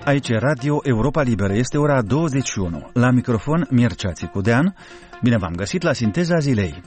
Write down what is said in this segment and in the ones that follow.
Aici Radio Europa Liberă. Este ora 21. La microfon Mircea Țicudean. Bine v-am găsit la Sinteza Zilei.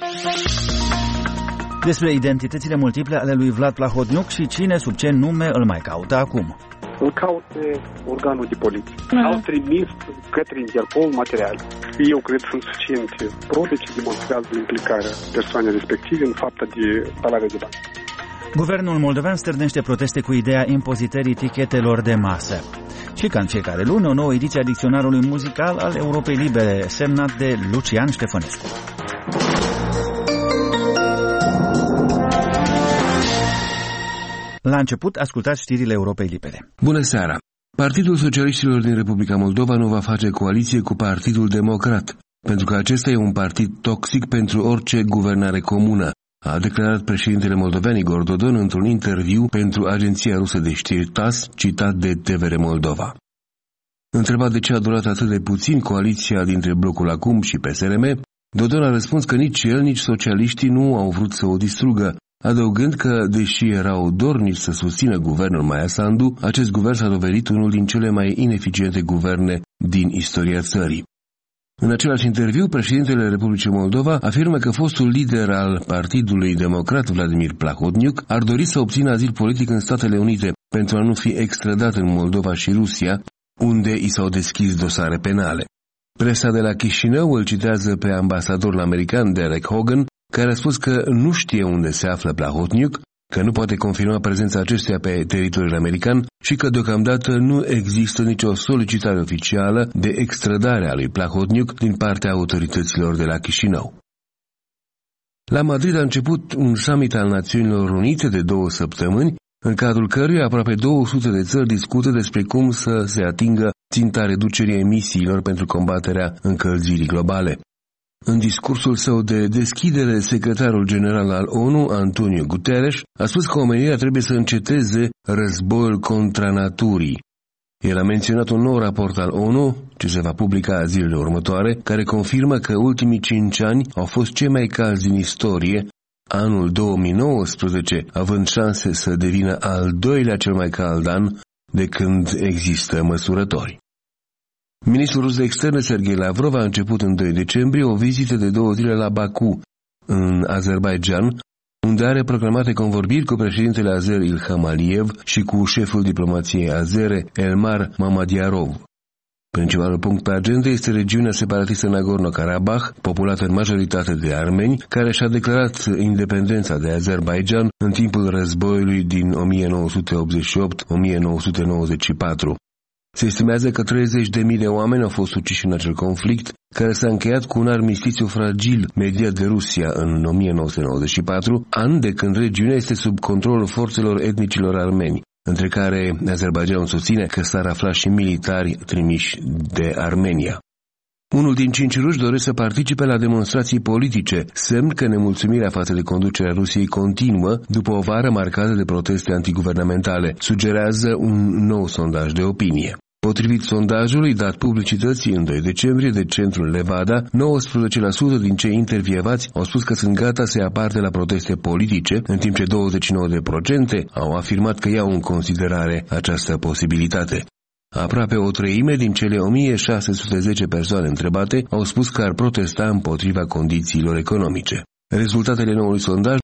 Despre identitățile multiple ale lui Vlad Plahotniuc și cine sub ce nume îl mai caută acum. Îl caută organul de poliție. Au trimis către Interpol materiale. Eu cred că sunt suficiente probe ce demonstrează implicarea persoanei respective în fapta de spălare de bani. Guvernul moldovean stârnește proteste cu ideea impozitării tichetelor de masă. Și ca în fiecare lună, o nouă ediție a dicționarului muzical al Europei Libere, semnat de Lucian Ștefănescu. La început, ascultați știrile Europei Libere. Bună seara! Partidul Socialiștilor din Republica Moldova nu va face coaliție cu Partidul Democrat, pentru că acesta e un partid toxic pentru orice guvernare comună, a declarat președintele moldovean Igor Dodon într-un interviu pentru agenția rusă de știri TASS, citat de TVR Moldova. Întrebat de ce a durat atât de puțin coaliția dintre Blocul Acum și PSRM, Dodon a răspuns că nici el, nici socialiștii nu au vrut să o distrugă, adăugând că, deși erau dornici să susțină guvernul Maia Sandu, acest guvern s-a dovedit unul din cele mai ineficiente guverne din istoria țării. În același interviu, președintele Republicii Moldova afirmă că fostul lider al Partidului Democrat, Vladimir Plahotniuc, ar dori să obțină azil politic în Statele Unite pentru a nu fi extradat în Moldova și Rusia, unde i s-au deschis dosare penale. Presa de la Chișinău îl citează pe ambasadorul american Derek Hogan, care a spus că nu știe unde se află Plahotniuc, că nu poate confirma prezența acestuia pe teritoriul american și că deocamdată nu există nicio solicitare oficială de extradare a lui Plahotniuc din partea autorităților de la Chișinău. La Madrid a început un summit al Națiunilor Unite de 2 săptămâni, în cadrul căruia aproape 200 de țări discută despre cum să se atingă ținta reducerii emisiilor pentru combaterea încălzirii globale. În discursul său de deschidere, secretarul general al ONU, Antonio Guterres, a spus că omenirea trebuie să înceteze războiul contra naturii. El a menționat un nou raport al ONU, ce se va publica zilele următoare, care confirmă că ultimii 5 ani au fost cei mai calzi din istorie, anul 2019 având șanse să devină al doilea cel mai cald an de când există măsurători. Ministrul rus de externe Sergei Lavrov a început în 2 decembrie o vizită de 2 zile la Baku, în Azerbaidjan, unde are programate convorbiri cu președintele azer Ilham Aliyev și cu șeful diplomației azere Elmar Mamadiarov. Principalul punct pe agenda este regiunea separatistă Nagorno-Karabakh, populată în majoritate de armeni, care și-a declarat independența de Azerbaidjan în timpul războiului din 1988-1994. Se estimează că 30.000 de oameni au fost uciși în acel conflict, care s-a încheiat cu un armistițiu fragil mediat de Rusia în 1994, an de când regiunea este sub controlul forțelor etnicilor armeni, între care Azerbaidjanul susține că s-ar afla și militari trimiși de Armenia. Unul din 5 ruși doresc să participe la demonstrații politice, semn că nemulțumirea față de conducerea Rusiei continuă după o vară marcată de proteste antiguvernamentale, sugerează un nou sondaj de opinie. Potrivit sondajului dat publicității în 2 decembrie de centrul Levada, 19% din cei intervievați au spus că sunt gata să ia parte la proteste politice, în timp ce 29% au afirmat că iau în considerare această posibilitate. Aproape o treime din cele 1610 persoane întrebate au spus că ar protesta împotriva condițiilor economice. Rezultatele noului sondaj